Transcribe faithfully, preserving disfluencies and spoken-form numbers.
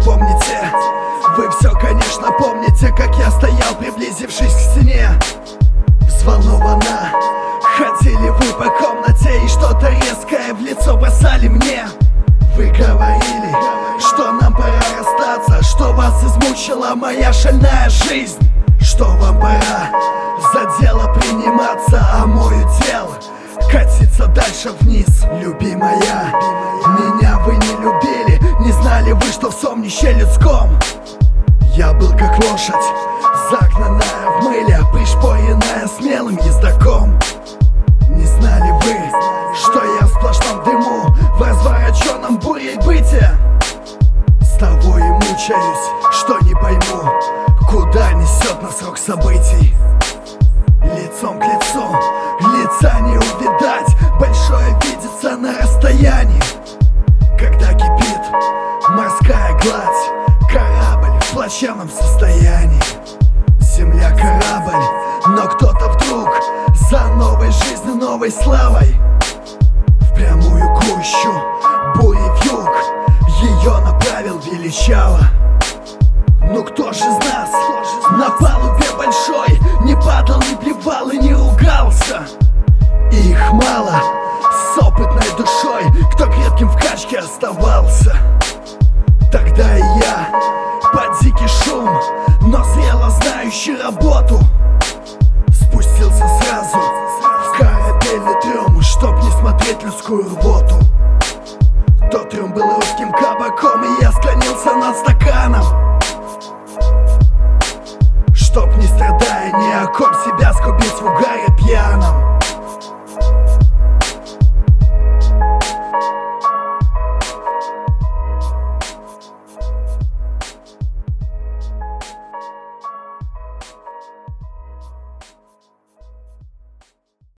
помните? Вы все, конечно, помните, как я стоял, приблизившись к стене. Взволнованно ходили вы по комнате и что-то резкое в лицо бросали мне. Вы говорили, что нам пора расстаться, что вас измучила моя шальная жизнь, что вам пора за дело приниматься, а мой удел катиться дальше вниз. Любимая, меня вы не любили, не знали вы, что в сомнище людском я был как лошадь, загнанная в мыле, пришпоренная смелым ездаком. Не знали вы, что я в сплошном дыму, в развороченном бурей бытия. С того и мучаюсь, что не пойму, куда несет нас рок событий. Лицом к лицу, лица не увидать, большое видится на расстоянии. Когда кипит морская гладь, корабль в плачевном состоянии. Земля корабль, но кто-то вдруг за новой жизнью, новой славой в прямую гущу бури вьюг ее направил величаво. Ну кто же из нас на палубе большой не падал, не плевал и не ругался? И их мало с опытной душой, кто крепким в качке оставался. Тогда и я под дикий шум, но зрело знающий работу, спустился сразу в корабельный трюм, чтоб не смотреть людскую рвоту. Тот трюм был русским кабаком, и я склонился над стаканом, чтоб не страдая ни о ком себя сгубить в угаре